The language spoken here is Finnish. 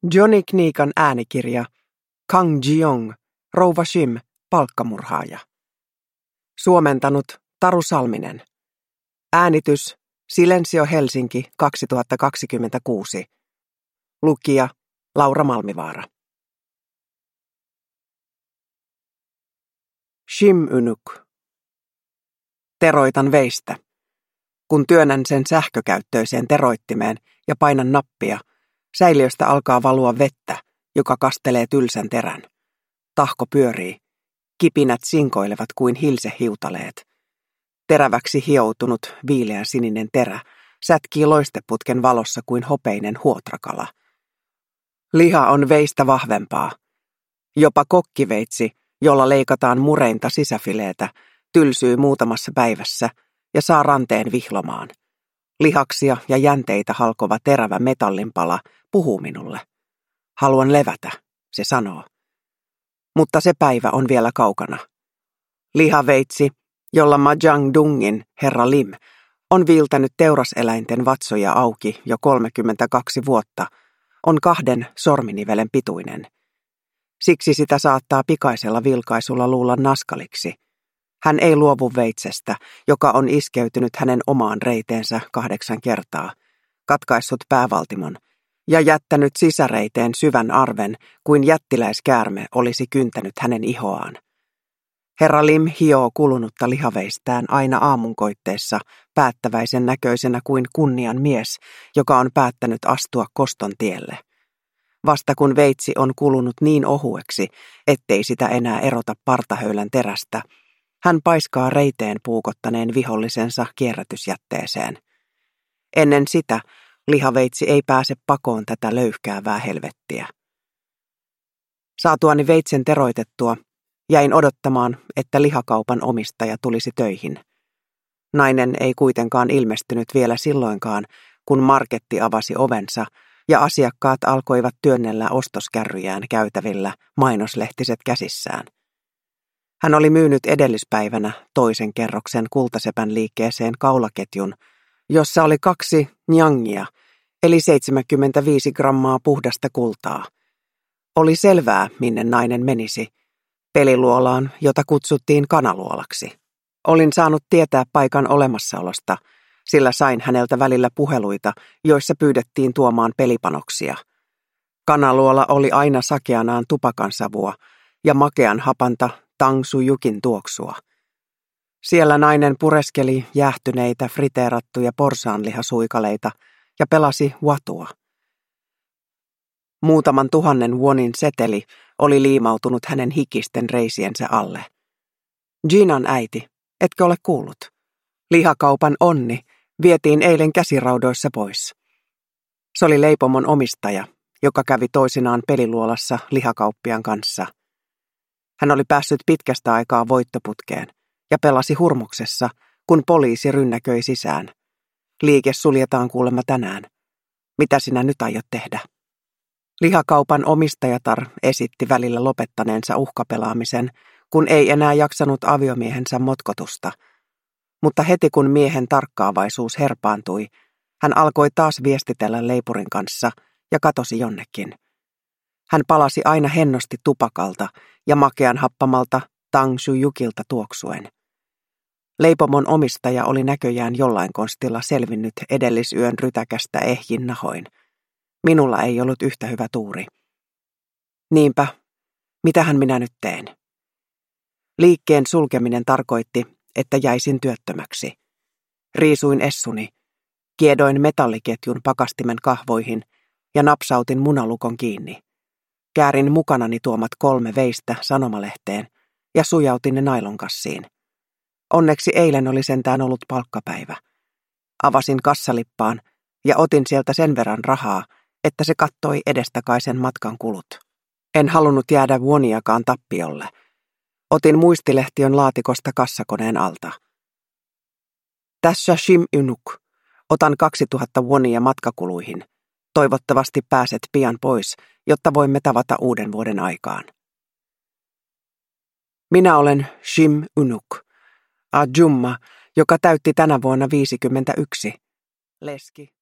Johnny Kniikan äänikirja Kang Jeong, rouva Shim, palkkamurhaaja. Suomentanut Taru Salminen. Äänitys Silensio Helsinki 2026. Lukija Laura Malmivaara. Shim Unuk. Teroitan veistä. Kun työnnän sen sähkökäyttöiseen teroittimeen ja painan nappia, säiliöstä alkaa valua vettä, joka kastelee tylsän terän. Tahko pyörii. Kipinät sinkoilevat kuin hilsehiutaleet. Teräväksi hioutunut viileä sininen terä sätkii loisteputken valossa kuin hopeinen huotrakala. Liha on veistä vahvempaa. Jopa kokkiveitsi, jolla leikataan mureinta sisäfileetä, tylsyy muutamassa päivässä ja saa ranteen vihlomaan. Lihaksia ja jänteitä halkova terävä metallinpala puhuu minulle. Haluan levätä, se sanoo. Mutta se päivä on vielä kaukana. Lihaveitsi, jolla Majang Dungin herra Lim on viiltänyt teuraseläinten vatsoja auki jo 32 vuotta, on 2 sorminivelen pituinen. Siksi sitä saattaa pikaisella vilkaisulla luulla naskaliksi. Hän ei luovu veitsestä, joka on iskeytynyt hänen omaan reiteensä 8 kertaa, katkaissut päävaltimon ja jättänyt sisäreiteen syvän arven, kuin jättiläiskäärme olisi kyntänyt hänen ihoaan. Herra Lim hioo kulunutta lihaveistään aina aamunkoitteessa päättäväisen näköisenä kuin kunnian mies, joka on päättänyt astua koston tielle. Vasta kun veitsi on kulunut niin ohueksi, ettei sitä enää erota partahöylän terästä, hän paiskaa reiteen puukottaneen vihollisensa kierrätysjätteeseen. Ennen sitä lihaveitsi ei pääse pakoon tätä löyhkäävää helvettiä. Saatuani veitsen teroitettua, jäin odottamaan, että lihakaupan omistaja tulisi töihin. Nainen ei kuitenkaan ilmestynyt vielä silloinkaan, kun marketti avasi ovensa ja asiakkaat alkoivat työnnellä ostoskärryjään käytävillä mainoslehtiset käsissään. Hän oli myynyt edellispäivänä 2. kerroksen Kultasepän liikkeeseen kaulaketjun, jossa oli 2 njangia, eli 75 grammaa puhdasta kultaa. Oli selvää, minne nainen menisi. Peliluolaan, jota kutsuttiin kanaluolaksi. Olin saanut tietää paikan olemassaolosta, sillä sain häneltä välillä puheluita, joissa pyydettiin tuomaan pelipanoksia. Kanaluola oli aina sakeanaan tupakansavua ja makean hapanta Tang Suu Kyin tuoksua. Siellä nainen pureskeli jäähtyneitä friteerattuja porsaanlihasuikaleita ja pelasi watua. Muutaman 1000 wonin seteli oli liimautunut hänen hikisten reisiensä alle. Ginan äiti, etkö ole kuullut? Lihakaupan onni vietiin eilen käsiraudoissa pois. Se oli leipomon omistaja, joka kävi toisinaan peliluolassa lihakauppiaan kanssa. Hän oli päässyt pitkästä aikaa voittoputkeen ja pelasi hurmuksessa, kun poliisi rynnäköi sisään. Liike suljetaan kuulemma tänään. Mitä sinä nyt aiot tehdä? Lihakaupan omistajatar esitti välillä lopettaneensa uhkapelaamisen, kun ei enää jaksanut aviomiehensä motkotusta. Mutta heti kun miehen tarkkaavaisuus herpaantui, hän alkoi taas viestitellä leipurin kanssa ja katosi jonnekin. Hän palasi aina hennosti tupakalta ja makean happamalta Tang Suu Kyiltä tuoksuen. Leipomon omistaja oli näköjään jollain konstilla selvinnyt edellisyön rytäkästä ehjin nahoin. Minulla ei ollut yhtä hyvä tuuri. Niinpä, mitähän minä nyt teen? Liikkeen sulkeminen tarkoitti, että jäisin työttömäksi. Riisuin essuni, kiedoin metalliketjun pakastimen kahvoihin ja napsautin munalukon kiinni. Käärin mukanani tuomat 3 veistä sanomalehteen ja sujautin ne nailonkassiin. Onneksi eilen oli sentään ollut palkkapäivä. Avasin kassalippaan ja otin sieltä sen verran rahaa, että se kattoi edestakaisen matkan kulut. En halunnut jäädä woniakaan tappiolle. Otin muistilehtiön laatikosta kassakoneen alta. Tässä Shim Unuk. Otan 2000 wonia matkakuluihin. Toivottavasti pääset pian pois, jotta voimme tavata uuden vuoden aikaan. Minä olen Shim Unuk, Ajumma, joka täytti tänä vuonna 51. Leski.